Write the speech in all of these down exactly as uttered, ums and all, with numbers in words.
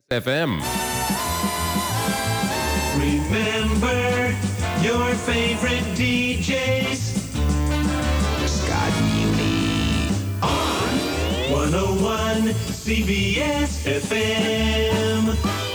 F M. Remember your favorite D Js. Scott Muni. On one oh one C B S F M.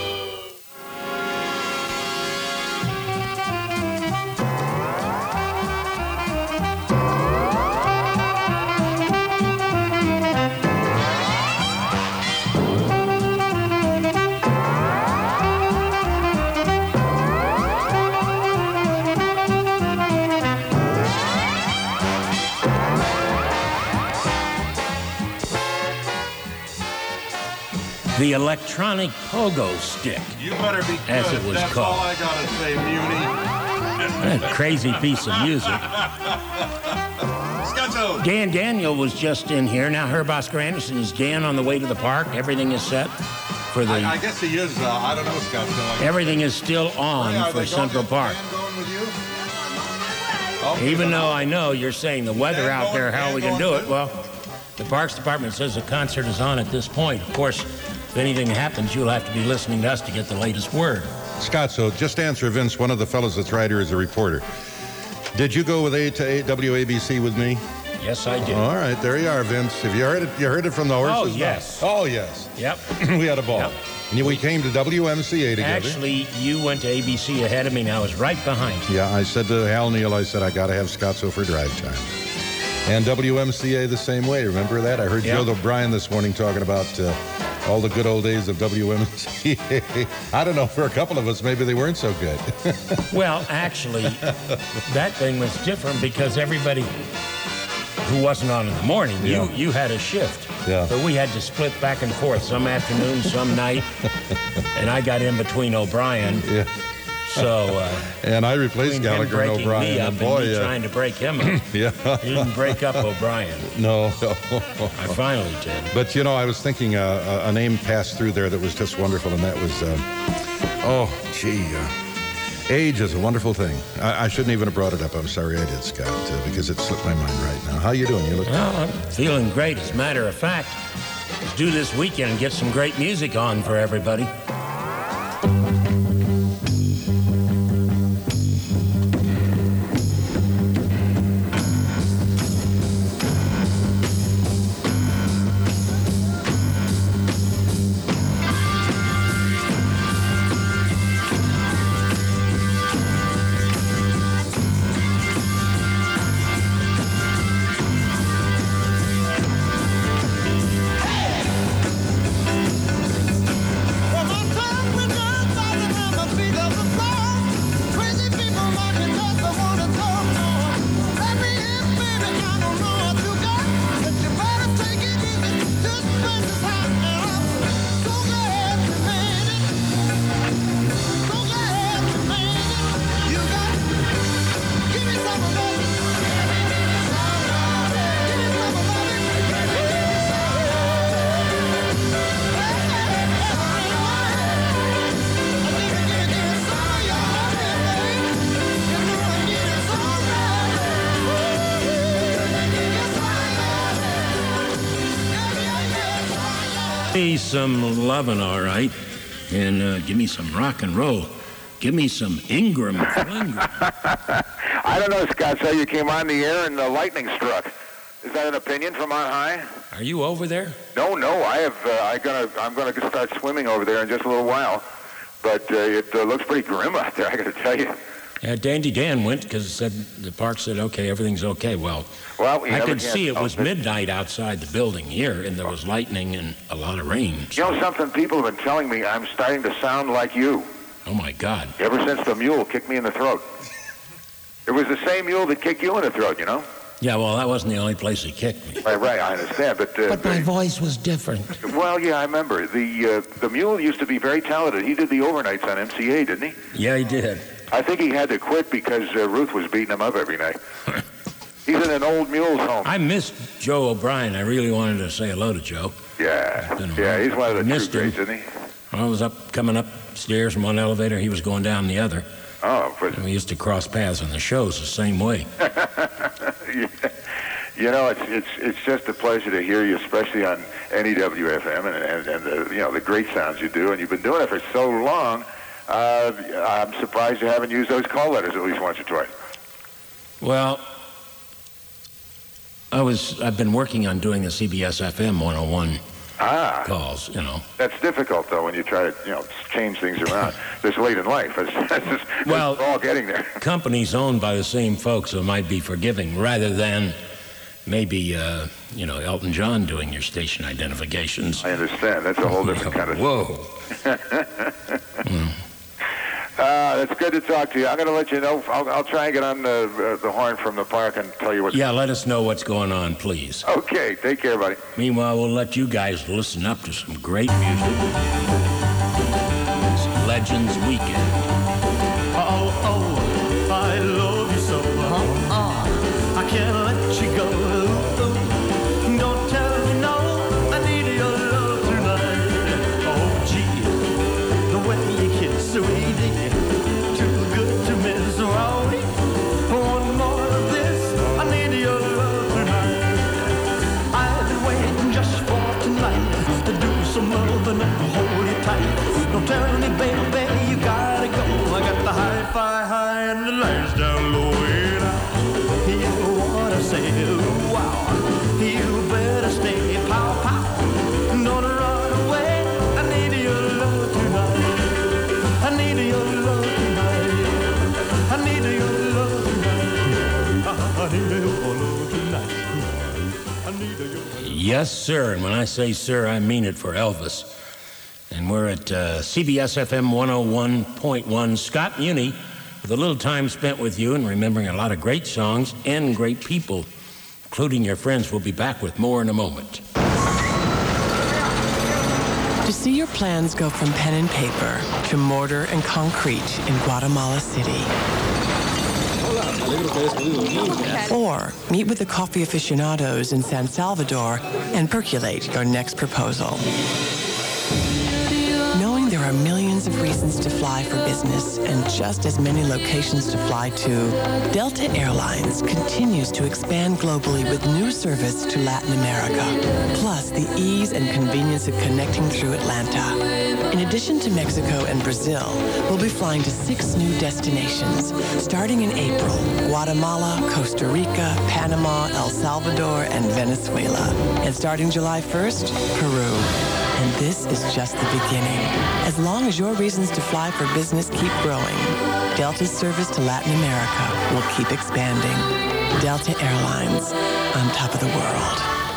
The electronic pogo stick. You better be good. As it was That's called. all I gotta say, Muni. A crazy piece of music. Scotto. Dan Daniel was just in here. Now Herb Oscar Anderson, is Dan on the way to the park? Everything is set for the... I, I guess he is. Uh, I don't know, Scotto. Everything is still on Are for they Central going, Park. Dan going with you? Okay, Even then though I'll- I know you're saying the weather Dan out going- there, how Dan we can going do it. too? Well, the Parks Department says the concert is on at this point. Of course, if anything happens, you'll have to be listening to us to get the latest word. Scott, so just answer Vince. One of the fellows that's right here is a reporter. Did you go with A to A W A B C with me? Yes, I did. All right, there you are, Vince. Have you heard it? You heard it from the horses? Oh, yes. Oh, yes. Yep. We had a ball. Yep. And we came to W M C A together. Actually, you went to A B C ahead of me, and I was right behind you. Yeah, I said to Hal Neal, I said, I got to have Scotso for drive time. And W M C A the same way. Remember that? I heard Yep. Joe O'Brien this morning talking about uh, all the good old days of W M C A. I don't know, for a couple of us, maybe they weren't so good. Well, actually, that thing was different because everybody who wasn't on in the morning, Yeah. you, you had a shift. Yeah. But we had to split back and forth, some afternoon, some night. And I got in between O'Brien. Yeah. So, uh, And I replaced between him Gallagher and breaking O'Brien. me up And and boy, me yeah. trying to break him up, Yeah. you didn't break up O'Brien. No, no. I finally did. But, you know, I was thinking uh, a, a name passed through there that was just wonderful, and that was, um, oh, gee, uh, age is a wonderful thing. I, I shouldn't even have brought it up. I'm sorry I did, Scott, uh, because it slipped my mind right now. How you doing? You look... Well, I'm feeling great. As a matter of fact, let's do this weekend and get some great music on for everybody. Give me some lovin', all right, and uh, give me some rock and roll. Give me some Ingram Flinger. I don't know, Scott. So you came on the air and the lightning struck. Is that an opinion from on high? Are you over there? No, no. I have. Uh, I gonna. I'm gonna start swimming over there in just a little while. But uh, it uh, looks pretty grim out there. I got to tell you. Yeah, Dandy Dan went because said the park said, okay, everything's okay. Well, Well, you I never could can see it tell. was midnight outside the building here, and there was lightning and a lot of rain. You know something? People have been telling me I'm starting to sound like you. Oh, my God. Ever since the mule kicked me in the throat. It was the same mule that kicked you in the throat, you know? Yeah, well, that wasn't the only place he kicked me. Right, right. I understand, but. Uh, But my voice was different. Well, yeah, I remember. The uh, the mule used to be very talented. He did the overnights on M C A, didn't he? Yeah, he did. I think he had to quit because uh, Ruth was beating him up every night. He's in an old mule's home. I missed Joe O'Brien. I really wanted to say hello to Joe. Yeah, Been a yeah, while. he's one of the Missed true him. greats, isn't he? I was up, coming upstairs from one elevator. He was going down the other. Oh, but And we used to cross paths on the shows the same way. yeah. You know, it's it's it's just a pleasure to hear you, especially on N E W F M and and, and the you know the great sounds you do, and you've been doing it for so long. Uh, I'm surprised you haven't used those call letters at least once or twice. Well, I was I've been working on doing the C B S F M one oh one ah. calls. You know, that's difficult though when you try to you know change things around this late in life. It's, it's, just, well, it's all getting there. Companies owned by the same folks who might be forgiving, rather than maybe uh, you know Elton John doing your station identifications. I understand. That's a whole different kind of. Whoa. mm. Uh, it's good to talk to you. I'm going to let you know. I'll, I'll try and get on the, uh, the horn from the park and tell you what's Yeah, let us know what's going on, please. Okay, take care, buddy. Meanwhile, we'll let you guys listen up to some great music. It's Legends Weekend. Oh, oh, I love you so. Uh, uh, I can't let you go. Ooh, don't tell me no. I need your love tonight. Oh, gee, the way you kiss, sweetie. One more of this, I need your love tonight. I've been waiting just for tonight to do some loving and hold you tight. Don't tell me, baby, you gotta go. I got the hi-fi high and the lights down low. And I you wanna say, wow, you better stay, pow, pow. Don't run away, I need your love tonight. I need your love tonight. I need your love tonight. I need your love tonight. I need your love. Yes, sir. And when I say sir, I mean it for Elvis. And we're at uh, C B S F M one oh one point one. Scott Muni, with a little time spent with you and remembering a lot of great songs and great people, including your friends. We'll be back with more in a moment. To see your plans go from pen and paper to mortar and concrete in Guatemala City. Or meet with the coffee aficionados in San Salvador and percolate your next proposal. Knowing there are millions of reasons to fly for business and just as many locations to fly to, Delta Airlines continues to expand globally with new service to Latin America, plus the ease and convenience of connecting through Atlanta. In addition to Mexico and Brazil, we'll be flying to six new destinations, starting in April: Guatemala, Costa Rica, Panama, El Salvador, and Venezuela. And starting July first, Peru. And this is just the beginning. As long as your reasons to fly for business keep growing, Delta's service to Latin America will keep expanding. Delta Airlines, on top of the world.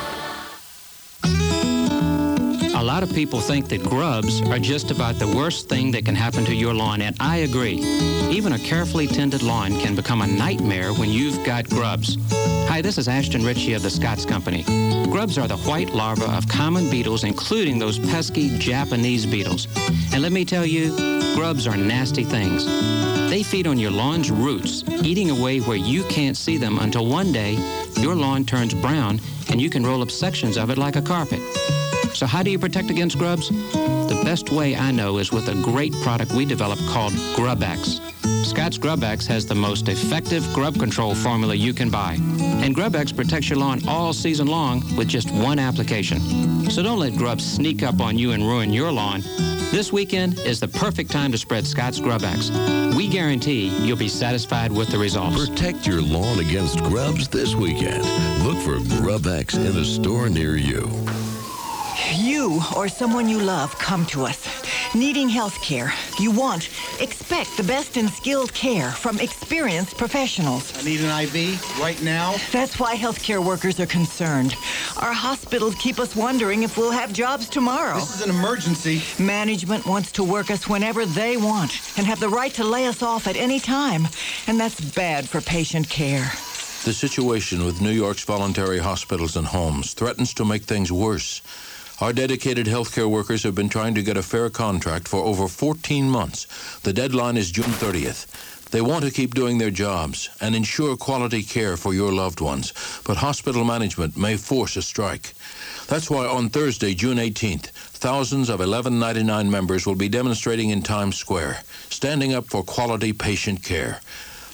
A lot of people think that grubs are just about the worst thing that can happen to your lawn, and I agree. Even a carefully tended lawn can become a nightmare when you've got grubs. Hi, this is Ashton Ritchie of the Scotts Company. Grubs are the white larvae of common beetles, including those pesky Japanese beetles. And let me tell you, grubs are nasty things. They feed on your lawn's roots, eating away where you can't see them until one day your lawn turns brown and you can roll up sections of it like a carpet. So how do you protect against grubs? The best way I know is with a great product we developed called GrubX. Scotts GrubX has the most effective grub control formula you can buy. And GrubX protects your lawn all season long with just one application. So don't let grubs sneak up on you and ruin your lawn. This weekend is the perfect time to spread Scotts GrubX. We guarantee you'll be satisfied with the results. Protect your lawn against grubs this weekend. Look for GrubX in a store near you. You or someone you love come to us. Needing health care. You want, expect the best in skilled care from experienced professionals. I need an I V right now. That's why healthcare workers are concerned. Our hospitals keep us wondering if we'll have jobs tomorrow. This is an emergency. Management wants to work us whenever they want and have the right to lay us off at any time. And that's bad for patient care. The situation with New York's voluntary hospitals and homes threatens to make things worse. Our dedicated healthcare workers have been trying to get a fair contract for over fourteen months. The deadline is June thirtieth. They want to keep doing their jobs and ensure quality care for your loved ones, but hospital management may force a strike. That's why on Thursday, June eighteenth, thousands of eleven ninety-nine members will be demonstrating in Times Square, standing up for quality patient care.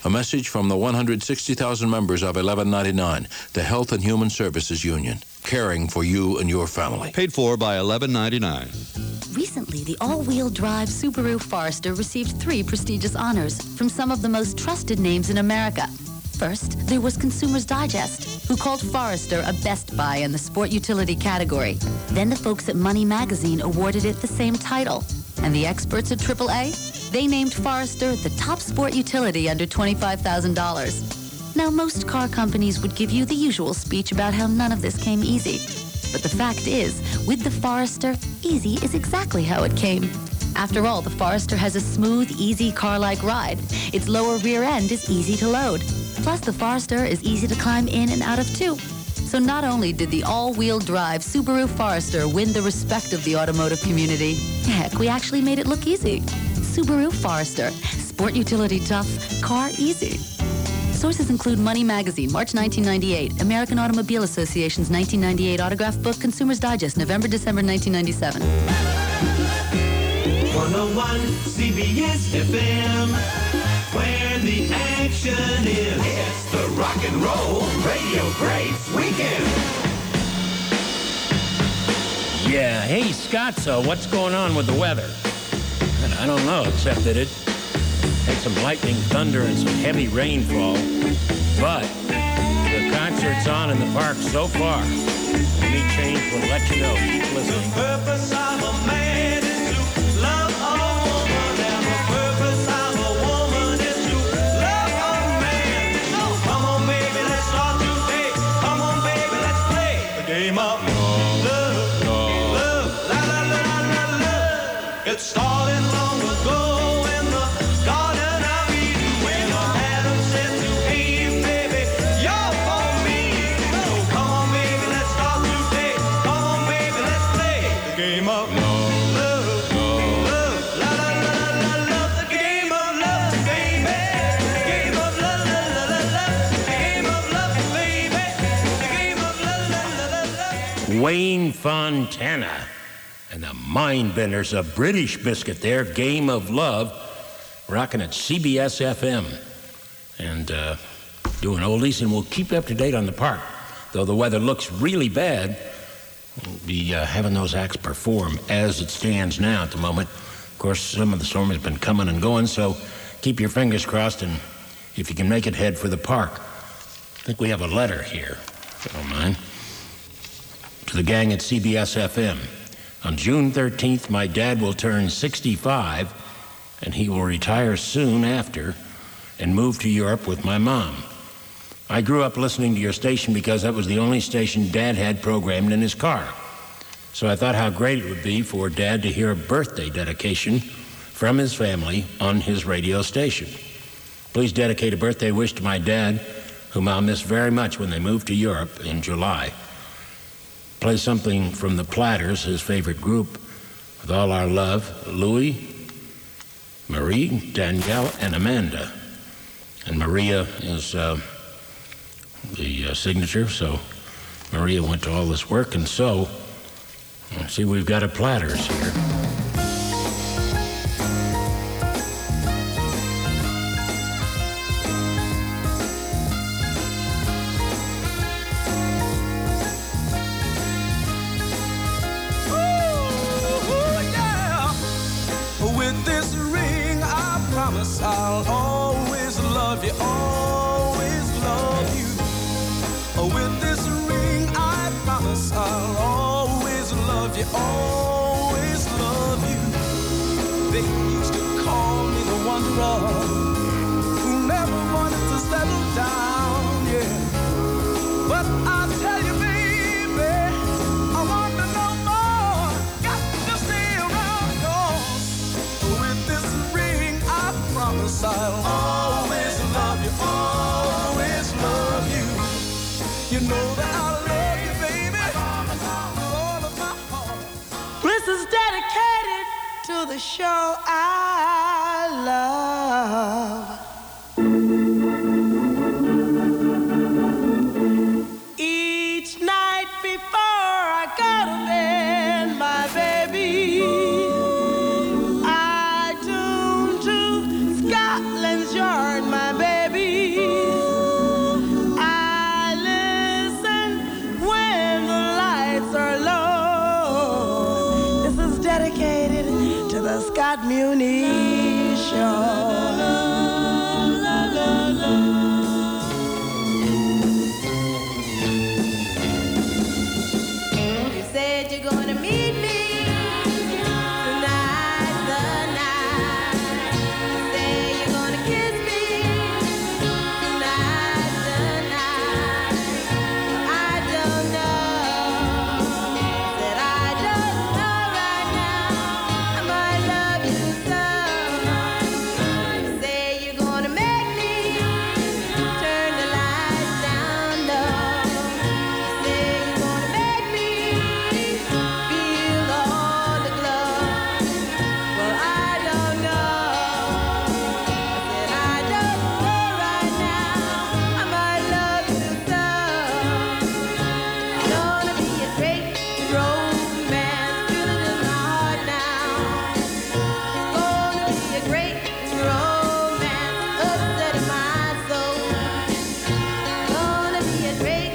A message from the one hundred sixty thousand members of eleven ninety-nine, the Health and Human Services Union, caring for you and your family. Paid for by eleven ninety-nine. Recently, the all-wheel drive Subaru Forester received three prestigious honors from some of the most trusted names in America. First, there was Consumers Digest, who called Forester a best buy in the sport utility category. Then the folks at Money Magazine awarded it the same title. And the experts at triple A? They named Forester the top sport utility under twenty-five thousand dollars. Now, most car companies would give you the usual speech about how none of this came easy. But the fact is, with the Forester, easy is exactly how it came. After all, the Forester has a smooth, easy car-like ride. Its lower rear end is easy to load. Plus, the Forester is easy to climb in and out of, too. So not only did the all-wheel drive Subaru Forester win the respect of the automotive community, heck, we actually made it look easy. Subaru Forester. Sport utility tough, car easy. Sources include Money Magazine, March nineteen ninety-eight, American Automobile Association's nineteen ninety-eight autograph book, Consumer's Digest, November, December nineteen ninety-seven. one oh one C B S F M, where the action is. It's the Rock and Roll Radio Greats Weekend. Yeah, hey, Scott, so what's going on with the weather? I don't know, except that it had some lightning, thunder, and some heavy rainfall. But the concert's on in the park so far. Any change, we'll let you know. Keep listening. The purpose of a man is to love a woman, and the purpose of a woman is to love a man. So come on, baby, let's start today. Come on, baby, let's play the game of love, love, la la la la la. It started long ago in the Garden of Eden when Adam said to Eve, baby, you're for me. So come on, baby, let's start today. Come on, baby, let's play the game of love, love, love, la la la la la. The game of love, baby. The game of love, la la la la. The game of love, baby. The game of love, la la la la. Wayne Fontana and the Mindbenders, a British biscuit there, Game of Love, rocking at C B S F M. And uh, doing oldies, and we'll keep you up to date on the park. Though the weather looks really bad, we'll be uh, having those acts perform as it stands now at the moment. Of course, some of the storm has been coming and going, so keep your fingers crossed, and if you can make it, head for the park. I think we have a letter here, if you don't mind. To the gang at C B S F M. On June thirteenth, my dad will turn sixty-five, and he will retire soon after and move to Europe with my mom. I grew up listening to your station because that was the only station Dad had programmed in his car. So I thought how great it would be for Dad to hear a birthday dedication from his family on his radio station. Please dedicate a birthday wish to my dad, whom I'll miss very much when they move to Europe in July. Play something from the Platters, his favorite group, with all our love, Louis, Marie, Danielle, and Amanda. And Maria is uh, the uh, signature, so Maria went to all this work, and so, see, we've got a Platters here. I'll always love you, always love you. With this ring, I promise I'll always love you, always love you. They used to call me the wanderer who never wanted to settle down, yeah. But I tell you, baby, I want to know more. Got to stay around, 'cause with this ring, I promise I'll always love you, always love you. You know that I love you, baby, with all of my heart. This is dedicated to the show I love. Each night before I go to bed, my baby, I tune to Scotland's Yard, my baby. Muni Show. You said you're gonna meet me tonight, the night. You say you're gonna kiss me tonight, the night. I don't know. Said I don't know right now. I might love you so. You say you're gonna make me turn the lights down low. You say you're gonna make me feel all the glow. Well, I don't know. I said I don't know right now. I might love you so. Gonna be a great romance, feeling in my heart now. It's gonna be a great romance, upsetting my soul. Gonna be a great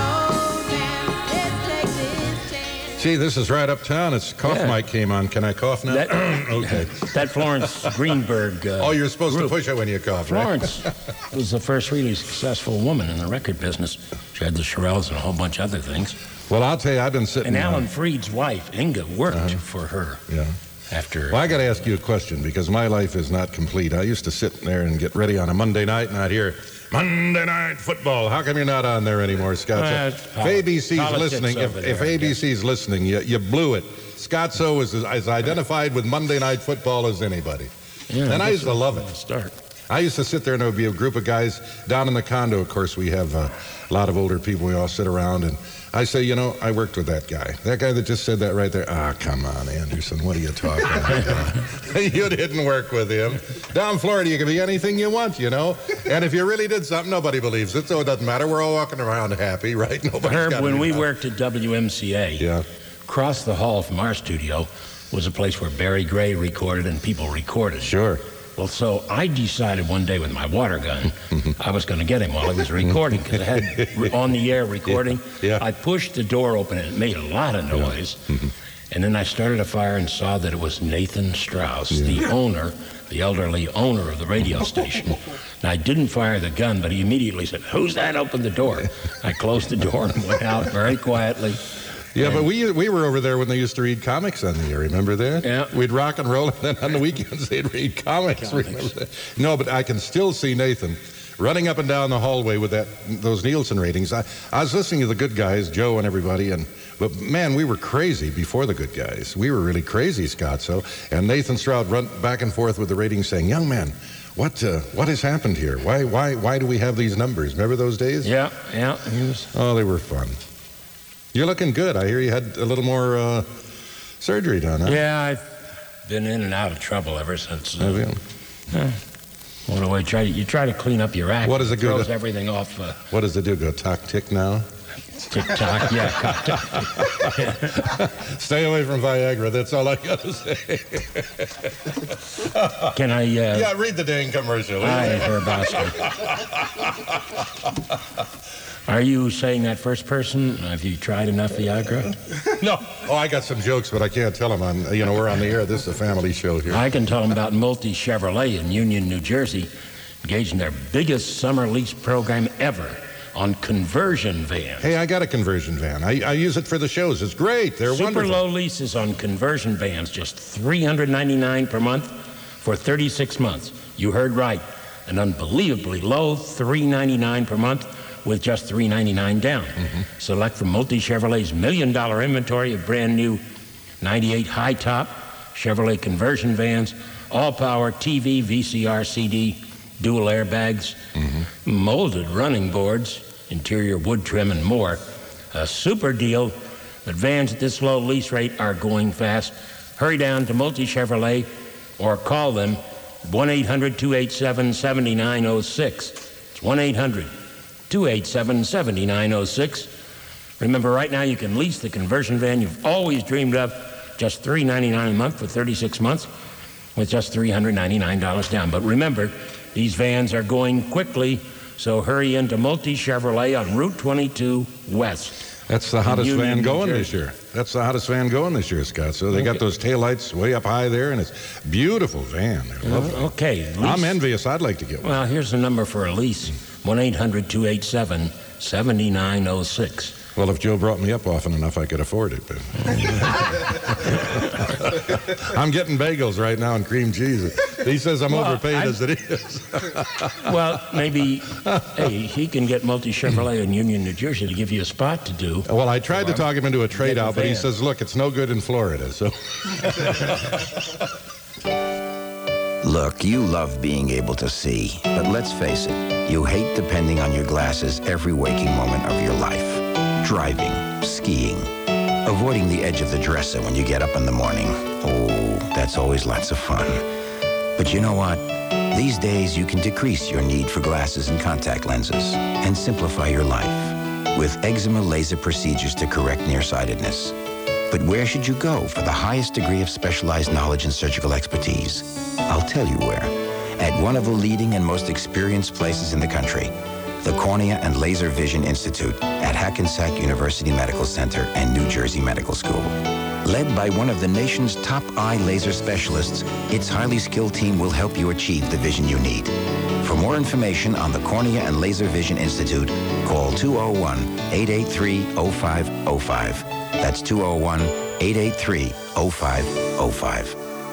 romance. Let's take this chance. Gee, this is right uptown. It's cough Yeah. mic came on. Can I cough now? That- okay. That Florence Greenberg. Uh, Oh, you're supposed group. to push it when you cough, right? Florence was the first really successful woman in the record business. She had the Shirelles and a whole bunch of other things. Well, I'll tell you, I've been sitting. And uh, Alan Freed's wife, Inga, worked for her Yeah. after. Well, I got to ask you a question because my life is not complete. I used to sit there and get ready on a Monday night and I'd hear Monday Night Football. How come you're not on there anymore, Scott? Well, So, it's if A B C's politics listening, if, over if there, I A B C's listening, you, you blew it. Scotzo is as identified with Monday Night Football as anybody. Yeah, and I used to love it. Start. I used to sit there and there would be a group of guys down in the condo. Of course, we have uh, a lot of older people. We all sit around and I say, you know, I worked with that guy. That guy that just said that right there. Ah, come on, Anderson. What are you talking about? You didn't work with him. Down in Florida, you can be anything you want, you know. And if you really did something, nobody believes it, so it doesn't matter. We're all walking around happy, right? Nobody's Herb, got when any we doubt. worked at W M C A, Yeah. across the hall from our studio was a place where Barry Gray recorded and people recorded. Sure. Well, so I decided one day with my water gun, I was going to get him while he was recording because I had re- on the air recording. Yeah. I pushed the door open and it made a lot of noise. And then I started a fire and saw that it was Nathan Strauss, the owner, the elderly owner of the radio station. And I didn't fire the gun, but he immediately said, "Who's that? Open the door." I closed the door and went out very quietly. Yeah, but we we were over there when they used to read comics on the air. Remember that? Yeah. We'd rock and roll, and then on the weekends they'd read comics. Comics. Remember that? No, but I can still see Nathan running up and down the hallway with that those Nielsen ratings. I, I was listening to the good guys, Joe and everybody, and but man, we were crazy before the good guys. We were really crazy, Scott. So, and Nathan Stroud run back and forth with the ratings, saying, "Young man, what uh, what has happened here? Why why why do we have these numbers? Remember those days?" Yeah, yeah. He was. Oh, they were fun. You're looking good. I hear you had a little more uh, surgery done, huh? Yeah, I've been in and out of trouble ever since. Uh, Have you? yeah. What do I try to, you try to clean up your act. What does it do throws to- everything off. Uh, What does it do? Go talk tick now? TikTok, yeah. Stay away from Viagra. That's all I got to say. Can I? Uh, Yeah, read the dang commercial. Hi, Herb Oscar. Are you saying that first person? Have you tried enough Viagra? No. Oh, I got some jokes, but I can't tell them. On you know, we're on the air. This is a family show here. I can tell them about Multi Chevrolet in Union, New Jersey, engaged in their biggest summer lease program ever on conversion vans. Hey, I got a conversion van. I, I use it for the shows. It's great. They're Super wonderful. low leases on conversion vans, just three hundred ninety-nine dollars per month for thirty-six months. You heard right. An unbelievably low three hundred ninety-nine dollars per month with just three hundred ninety-nine dollars down. Mm-hmm. Select from Multi Chevrolet's million dollar inventory of brand new ninety-eight high top Chevrolet conversion vans, all power T V, V C R, C D, dual airbags, Mm-hmm. molded running boards, interior wood trim, and more. A super deal, but vans at this low lease rate are going fast. Hurry down to Multi Chevrolet or call them one eight hundred, two eight seven, seven nine zero six. It's one eight hundred, two eight seven, seven nine zero six. Remember, right now you can lease the conversion van you've always dreamed of, just three hundred ninety-nine dollars a month for thirty-six months with just three hundred ninety-nine dollars down. But remember, these vans are going quickly, so hurry into Multi Chevrolet on Route twenty-two West. That's the hottest Union, van New going Jersey. this year. That's the hottest van going this year, Scott. So they got Okay. those taillights way up high there, and it's beautiful van. They're lovely. Uh, okay. Lease- I'm envious. I'd like to get one. Well, here's the number for a lease. one eight hundred two eight seven seven nine zero six. Well, if Joe brought me up often enough, I could afford it. But I'm getting bagels right now and cream cheese. He says I'm Well, overpaid I- as it is. Well, maybe, hey, he can get Multi Chevrolet in Union, New Jersey to give you a spot to do. Well, I tried to talk him into a trade Get the out, but he van. says, look, it's no good in Florida. So Look, you love being able to see, but let's face it, you hate depending on your glasses every waking moment of your life. Driving, skiing, avoiding the edge of the dresser when you get up in the morning. Oh, that's always lots of fun. But you know what? These days you can decrease your need for glasses and contact lenses and simplify your life with eczema laser procedures to correct nearsightedness. But where should you go for the highest degree of specialized knowledge and surgical expertise? I'll tell you where. At one of the leading and most experienced places in the country, the Cornea and Laser Vision Institute at Hackensack University Medical Center and New Jersey Medical School. Led by one of the nation's top eye laser specialists, its highly skilled team will help you achieve the vision you need. For more information on the Cornea and Laser Vision Institute, call two oh one, eight eight three, oh five oh five. That's two oh one, eight eight three, oh five oh five.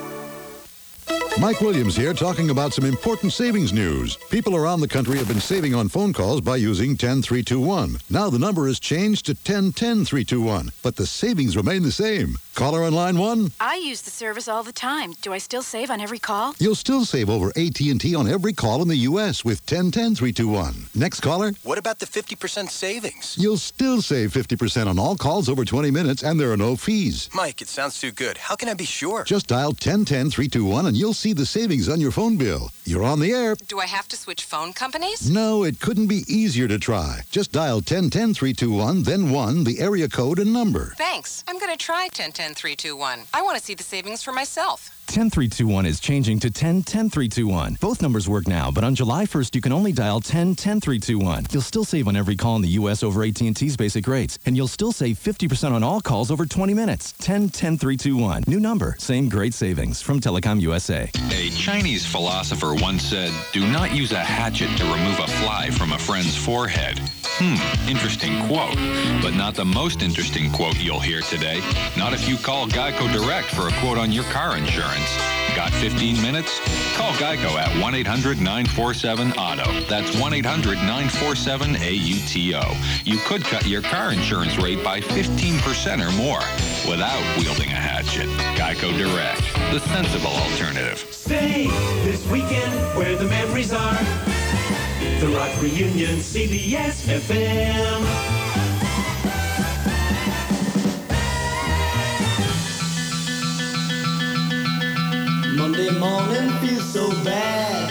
Mike Williams here talking about some important savings news. People around the country have been saving on phone calls by using ten three two one. Now the number has changed to ten ten three two one, but the savings remain the same. Caller on line one. I use the service all the time. Do I still save on every call? You'll still save over A T and T on every call in the U S with ten ten three two one. Next caller. What about the fifty percent savings? You'll still save fifty percent on all calls over twenty minutes, and there are no fees. Mike, it sounds too good. How can I be sure? Just dial ten ten three two one and you'll see the savings on your phone bill. You're on the air. Do I have to switch phone companies? No, it couldn't be easier to try. Just dial ten ten three two one, then one, the area code and number. Thanks. I'm going to try ten ten three two one. I want to see the savings for myself. ten three two one is changing to ten ten three two one. Both numbers work now, but on July first, you can only dial ten ten three two one. You'll still save on every call in the U S over A T and T's basic rates, and you'll still save fifty percent on all calls over twenty minutes. ten ten three two one. New number, same great savings from Telecom U S A. A Chinese philosopher once said, "Do not use a hatchet to remove a fly from a friend's forehead." Hmm, interesting quote. But not the most interesting quote you'll hear today. Not if you call Geico Direct for a quote on your car insurance. Got fifteen minutes? Call Geico at one eight hundred nine four seven auto. That's one eight hundred nine four seven A U T O. You could cut your car insurance rate by fifteen percent or more without wielding a hatchet. Geico Direct, the sensible alternative. Stay this weekend where the memories are. The Rock Reunion, C B S F M. Monday morning feels so bad.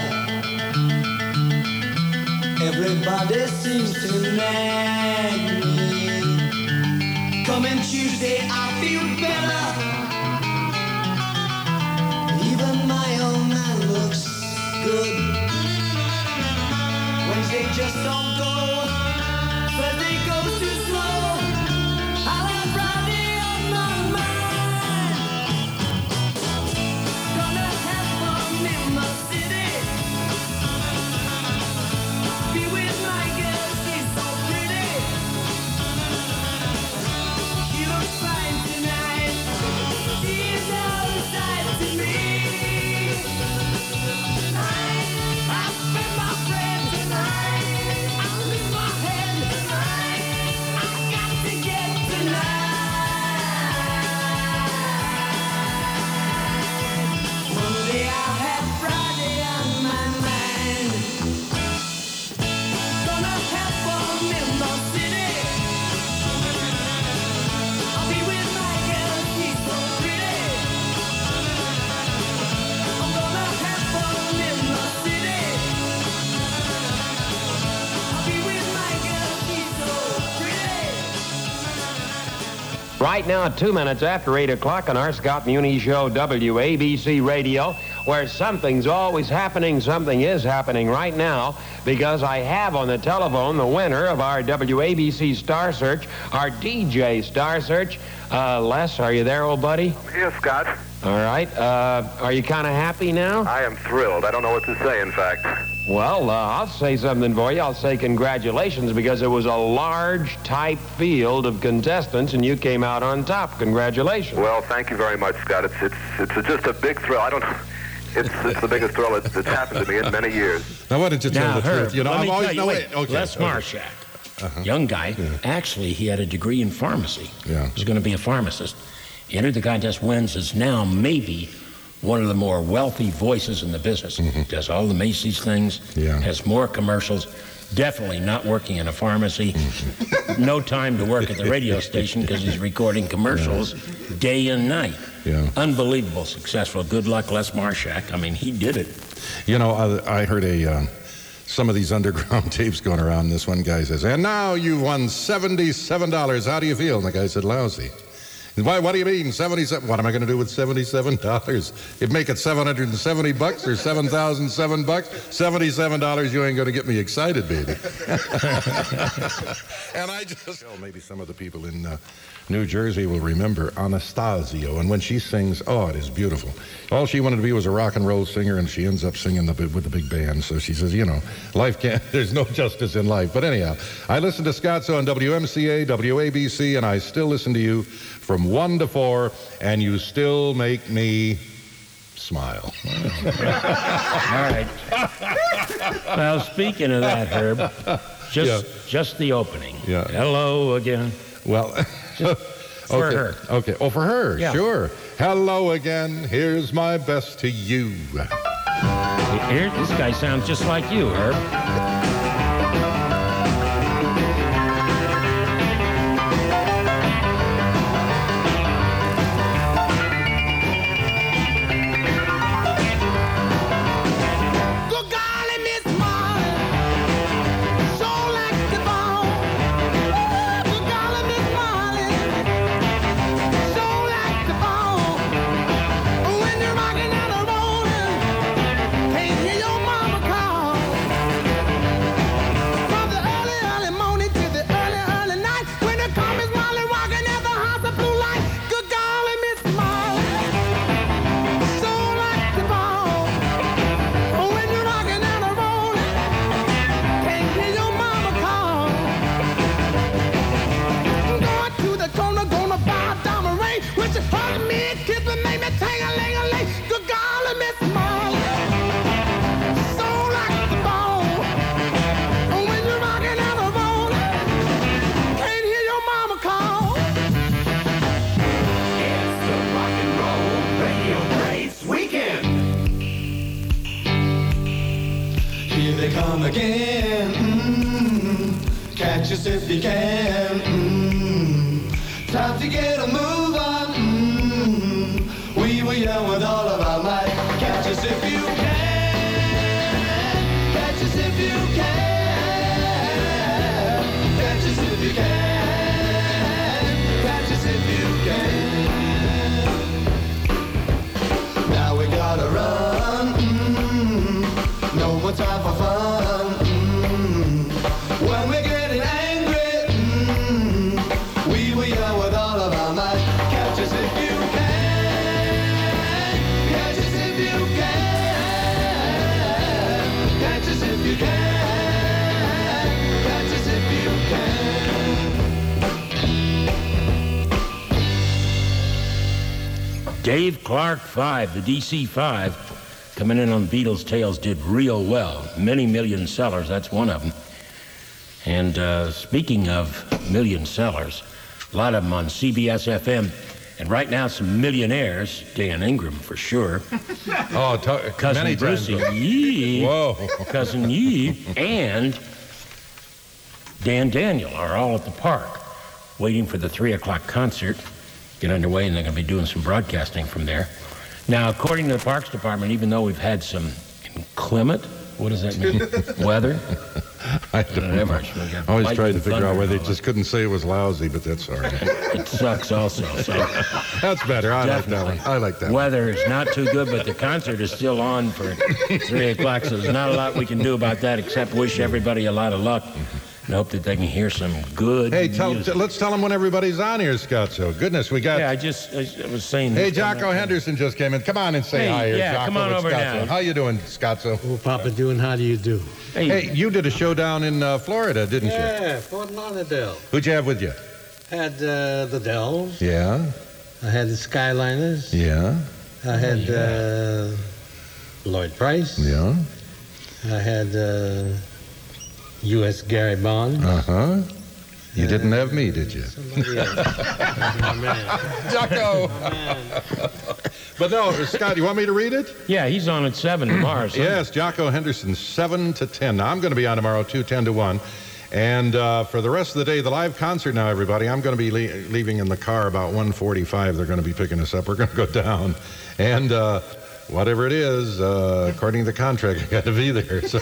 Everybody seems to nag me. Coming Tuesday, I feel better. Even my old man looks good. Wednesday just don't go. Thursday goes too slow. I'll have Friday on my mind. Gonna have fun in my city. Be with my girl, she's so pretty. She looks fine tonight. She's outside to me. I spent my friend tonight. I lose my head tonight. I got to get tonight. Monday I'll have Friday on my mind. Gonna have fun in the city. I'll be with my girl, she's so pretty. I'm gonna have fun in the city. I'll be with my girl, she's so pretty. Right now, two minutes after eight o'clock on our Scott Muni Show, W A B C Radio. where something's always happening, something is happening right now, because I have on the telephone the winner of our W A B C Star Search, our D J Star Search. Uh, Les, are you there, old buddy? Yes, Scott. All right. Uh, are you kind of happy now? I am thrilled. I don't know what to say, in fact. Well, uh, I'll say something for you. I'll say congratulations, because it was a large, tight field of contestants, and you came out on top. Congratulations. Well, thank you very much, Scott. It's it's it's a, just a big thrill. I don't. It's it's the biggest thrill that's, that's happened to me in many years. Now, why didn't you tell Now, the Herb, truth? You know, let I've me always tell you, no wait, wait. Okay, Les okay. Marshak, Uh-huh. young guy. Actually, he had a degree in pharmacy. Yeah. He was going to be a pharmacist. He entered the contest, wins, is now maybe one of the more wealthy voices in the business. Mm-hmm. Does all the Macy's things. Yeah. Has more commercials. Definitely not working in a pharmacy. Mm-hmm. No time to work at the radio station because he's recording commercials day and night. Yeah. Unbelievable, successful. Good luck, Les Marshak. I mean, he did it. You know, I, I heard a uh, some of these underground tapes going around. This one guy says, "And now you've won seventy-seven dollars. How do you feel?" And the guy said, "Lousy." Why, what do you mean, seventy-seven? What am I going to do with seventy-seven dollars? You'd make it seven hundred seventy bucks or seven thousand seven bucks? seventy-seven dollars, you ain't going to get me excited, baby. And I just, well, maybe some of the people in uh, New Jersey will remember Anastasio. And when she sings, oh, it is beautiful. All she wanted to be was a rock and roll singer, and she ends up singing the, with the big band. So she says, you know, life can't, there's no justice in life. But anyhow, I listen to Scotzo on W M C A, W A B C, and I still listen to you from one to four, and you still make me smile. All right. Well, speaking of that, Herb, just Yeah. just the opening. Yeah. Hello again. Well, Just for okay. her. Okay. Oh, for her. Yeah. Sure. Hello again. Here's my best to you. Here, this guy sounds just like you, Herb. Good golly, Miss Molly, so like the bone. Good golly, Miss Molly, so like the bone. When you're rocking and a rolling, can't hear your mama call. From the early, early morning to the early, early night, when the come Miss Molly rocking at the house of blue light. Good golly, Miss Molly, so like the bone. When you're rocking and a rolling, can't hear your mama call. Going to the corner, gonna buy a diamond ring. When she hugged me and kissed me, made me ting-a-ling-a-ling. Good golly, Miss Molly, so like the bone. When you're rocking and a rolling, can't hear your mama call. It's the rock and roll radio race weekend. Here they come again. Mm, catch us if you can. Mm, time to get a move on. Mm, we were young with all of our might. Catch us if you can. Catch us if you can. Catch us if you can. Catch us if you can. Now we gotta run. Mm, no more time for fun. Mm, when we're getting angry, mm, we were young with all of our might. Catch us if you can. Catch us if you can. Catch us if you can. Catch us if you can. Dave Clark five, the D C five, coming in on Beatles' Tales, did real well. Many million sellers, that's one of them. And uh, speaking of million sellers, a lot of them on C B S F M. And right now, some millionaires, Dan Ingram for sure. Oh, to- Cousin many times. Brucey Yee. Whoa. Cousin Yee. And Dan Daniel are all at the park waiting for the three o'clock concert. Get underway, and they're going to be doing some broadcasting from there. Now, according to the Parks Department, even though we've had some inclement, what does that mean? Weather? I don't Whatever. know. I always tried to figure out why they just couldn't say it was lousy, but that's all right. It sucks also. So that's better. I Definitely. like that one. I like that one. Weather is not too good, but the concert is still on for three o'clock, so there's not a lot we can do about that except wish everybody a lot of luck and hope that they can hear some good Hey, tell, music. let's tell them when everybody's on here, Scott. So, goodness, we got... Yeah, I just I was saying... Hey, this Jocko coming up. Henderson just came in. Come on and say Hey, hi here, yeah, Jocko. come on It's over Scotzo. now. How you doing, Scotzo? Oh, Papa doing, how do you do? Hey, Hey, you did a show down in uh, Florida, didn't you? Yeah, Fort Lauderdale. Who'd you have with you? Had uh, the Dells. Yeah, I had the Skyliners. yeah, I had uh, Lloyd Price. yeah. I had uh, U S Gary Bond. Uh-huh. You didn't have me, did you? Somebody else. My man. Jocko! My man. But no, Scott, you want me to read it? Yeah, he's on at seven tomorrow. Sunday. Yes, Jocko Henderson, seven to ten. Now, I'm going to be on tomorrow, too, ten to one. And uh, for the rest of the day, the live concert now, everybody, I'm going to be le- leaving in the car about one forty-five. They're going to be picking us up. We're going to go down. And uh, whatever it is, uh, according to the contract, I got to be there. So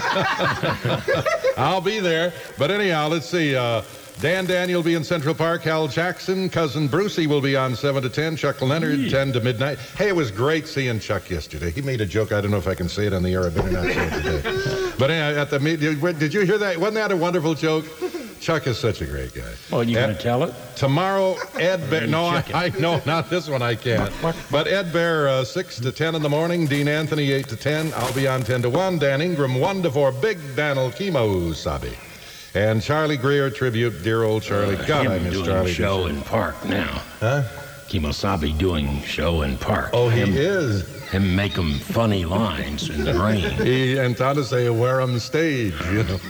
I'll be there. But anyhow, let's see. Uh, Dan Daniel will be in Central Park. Hal Jackson, Cousin Brucey will be on seven to ten. Chuck Leonard, ten to midnight. Hey, it was great seeing Chuck yesterday. He made a joke. I don't know if I can say it on the air. I better not say it today. But anyhow, at the meeting, did you hear that? Wasn't that a wonderful joke? Chuck is such a great guy. Oh, you going to tell it? Tomorrow, Ed Bear. No, I, I no, not this one. I can't. But Ed Bear, uh, six to ten in the morning. Dean Anthony, eight to ten. I'll be on ten to one. Dan Ingram, one to four. Big Daniel Kimo Sabi. And Charlie Greer tribute, dear old Charlie. Uh, God, him I miss doing Charlie. show in Park now. Huh? Kimosabe doing show in Park. Oh, he him, is. Him make 'em funny lines in the rain. He and Tadase Wareham stage, you know.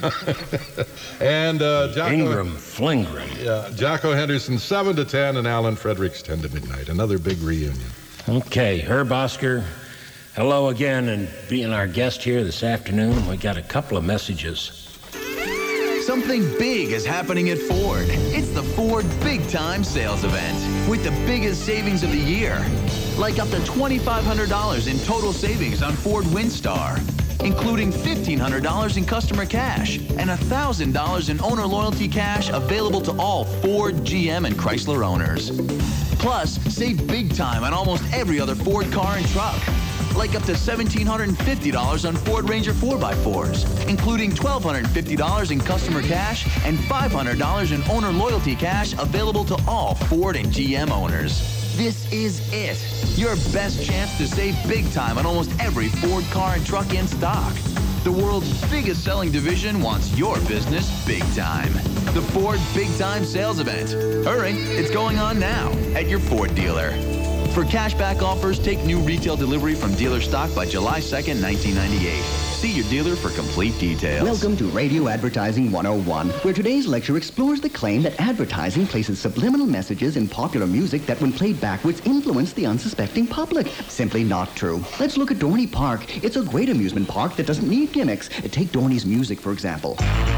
And uh, Jocko, Ingram, Flingrim. yeah, Jocko Henderson, seven to ten, and Alan Fredericks, ten to midnight. Another big reunion. Okay, Herb Oscar, hello again, and being our guest here this afternoon, we got a couple of messages. Something big is happening at Ford. It's the Ford Big Time Sales Event with the biggest savings of the year. Like up to twenty-five hundred dollars in total savings on Ford Windstar, including fifteen hundred dollars in customer cash and one thousand dollars in owner loyalty cash available to all Ford, G M, and Chrysler owners. Plus, save big time on almost every other Ford car and truck. Like up to one thousand seven hundred fifty dollars on Ford Ranger four by fours, including one thousand two hundred fifty dollars in customer cash and five hundred dollars in owner loyalty cash available to all Ford and G M owners. This is it. Your best chance to save big time on almost every Ford car and truck in stock. The world's biggest selling division wants your business big time. The Ford Big Time Sales Event. Hurry, it's going on now at your Ford dealer. For cashback offers, take new retail delivery from dealer stock by July second, nineteen ninety-eight. See your dealer for complete details. Welcome to Radio Advertising one oh one, where today's lecture explores the claim that advertising places subliminal messages in popular music that, when played backwards, influence the unsuspecting public. Simply not true. Let's look at Dorney Park. It's a great amusement park that doesn't need gimmicks. Take Dorney's music, for example.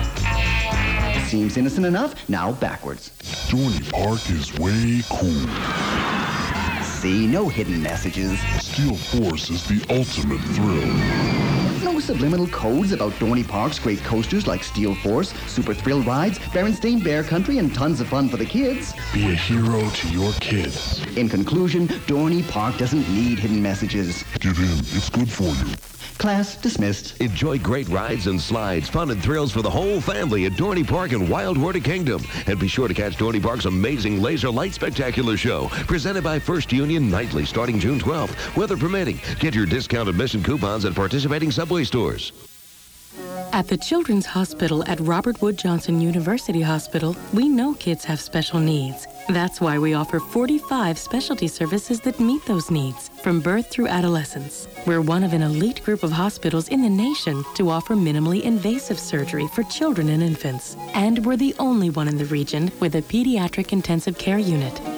Seems innocent enough, now backwards. Dorney Park is way cool. See, no hidden messages. Steel Force is the ultimate thrill. No subliminal codes about Dorney Park's great coasters like Steel Force, Super Thrill Rides, Berenstain Bear Country, and tons of fun for the kids. Be a hero to your kids. In conclusion, Dorney Park doesn't need hidden messages. Give in. It's good for you. Class dismissed. Enjoy great rides and slides, fun and thrills for the whole family at Dorney Park and Wild Horta Kingdom. And be sure to catch Dorney Park's amazing Laser Light Spectacular Show, presented by First Union nightly starting June twelfth. Weather permitting. Get your discount admission coupons at participating Subway stores. At the Children's Hospital at Robert Wood Johnson University Hospital, we know kids have special needs. That's why we offer forty-five specialty services that meet those needs, from birth through adolescence. We're one of an elite group of hospitals in the nation to offer minimally invasive surgery for children and infants. And we're the only one in the region with a pediatric intensive care unit.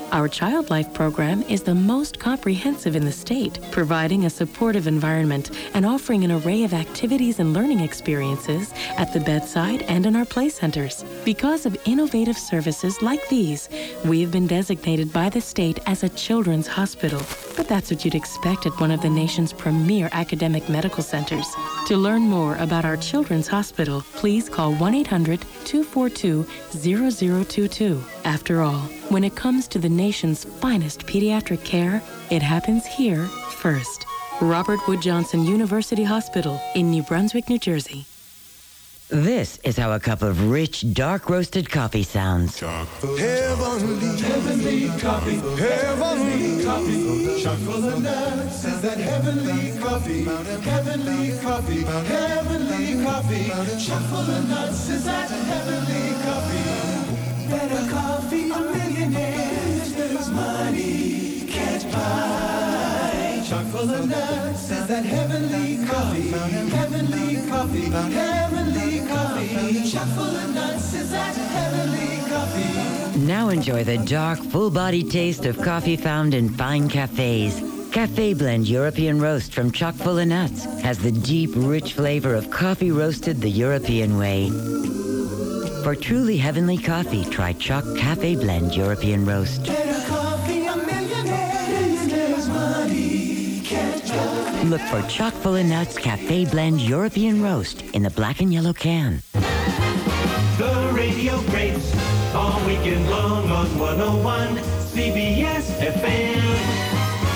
Our Child Life program is the most comprehensive in the state, providing a supportive environment and offering an array of activities and learning experiences at the bedside and in our play centers. Because of innovative services like these, we have been designated by the state as a children's hospital. But that's what you'd expect at one of the nation's premier academic medical centers. To learn more about our children's hospital, please call one eight hundred, two four two, zero zero two two. After all, when it comes to the nation's finest pediatric care, it happens here first. Robert Wood Johnson University Hospital in New Brunswick, New Jersey. This is how a cup of rich, dark roasted coffee sounds. Heavenly, heavenly coffee, heavenly coffee, chock full of nuts is that heavenly coffee, heavenly coffee, heavenly coffee, chock full of nuts is that heavenly coffee. Better coffee, a millionaire's money can't buy. Chock full of nuts is that heavenly coffee, heavenly coffee, heavenly coffee. Chock full of nuts is that heavenly coffee. Now enjoy the dark, full-bodied taste of coffee found in fine cafes. Cafe Blend European Roast from Chock full of Nuts has the deep, rich flavor of coffee roasted the European way. For truly heavenly coffee, try Chock Cafe Blend European Roast. Better coffee, a millionaire's money can't buy. Look for Chock full of Nuts Cafe Blend European Roast in the black and yellow can. The radio greats all weekend long on one oh one C B S F M.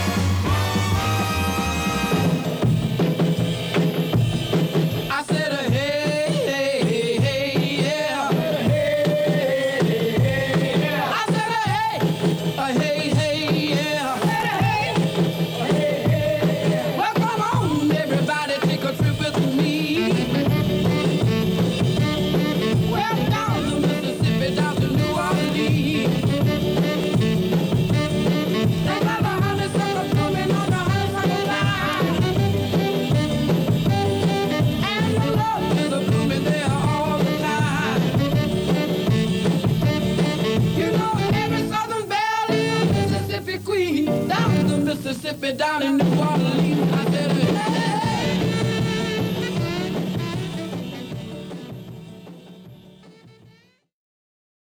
I said, uh, hey, hey, hey, hey, yeah. Hey, hey, hey, yeah. I said, uh, hey, uh, hey, hey, yeah. Hey, hey, hey, yeah. Well, come on, everybody, take a trip with me. Well, down to Mississippi, down to New Orleans. They got the honeysuckle blooming on the honeysuckle line. And the love is a blooming there all the time. You know, every Southern belle is a Mississippi queen. Down to Mississippi, down in New Orleans.